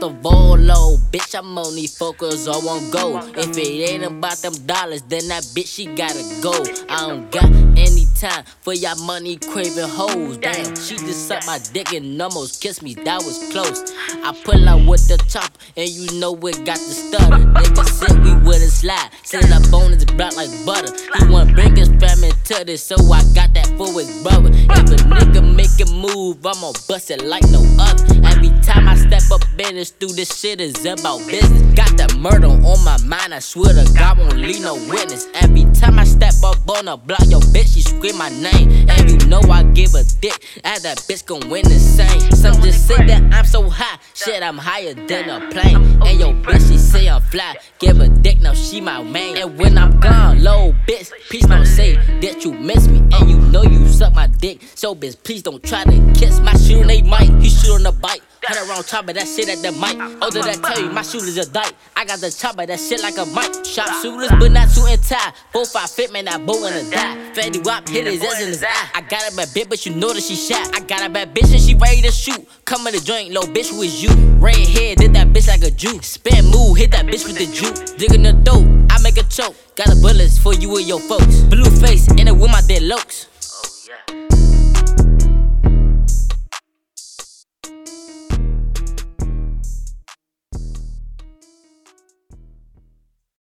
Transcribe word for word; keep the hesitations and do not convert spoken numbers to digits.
First of all, low, bitch, I'm only focused on one goal. If it ain't about them dollars, then that bitch, she gotta go. I don't got any time for y'all money craving hoes. Damn, she just sucked my dick and almost kissed me, that was close. I pull out with the chop, and you know it got the stutter. Nigga said we wouldn't slide, said up on his block like butter. He wanna bring his family to this, so I got that for his brother. If a nigga make a move, I'ma bust it like no other. Every time I step up in this, through this shit is about business. Got that murder on my mind, I swear to God won't leave no witness. Every time I step up on the block, yo bitch, she scream my name. And you know I give a dick, and that bitch gon' win the same. Some just say that I'm so high, shit, I'm higher than a plane. And yo bitch, she say I'm fly, give a dick, now she my main. And when I'm gone, low bitch, please don't say that you miss me. And you know you suck my dick, so bitch, please don't try to kiss my shoe, they might. He shoot on the bike. Hundred round chopper, that shit at the mic. Older that tell you, my shooters a dyke. I got the chopper, that shit like a mic. Sharp shooters, but not suit and tie. Four five fit, man, that bow in a die. Fetty Wap hit his ass in his eye. I got a bad bitch, but you know that she shot. I got a bad bitch and she ready to shoot. Come in the joint, low bitch, who is you? Red hair, did that bitch like a Jew. Spin move, hit that bitch with the juke. Digging the dope, I make a choke. Got a bullets for you and your folks. Blue face, in it with my dead lokes. Oh yeah.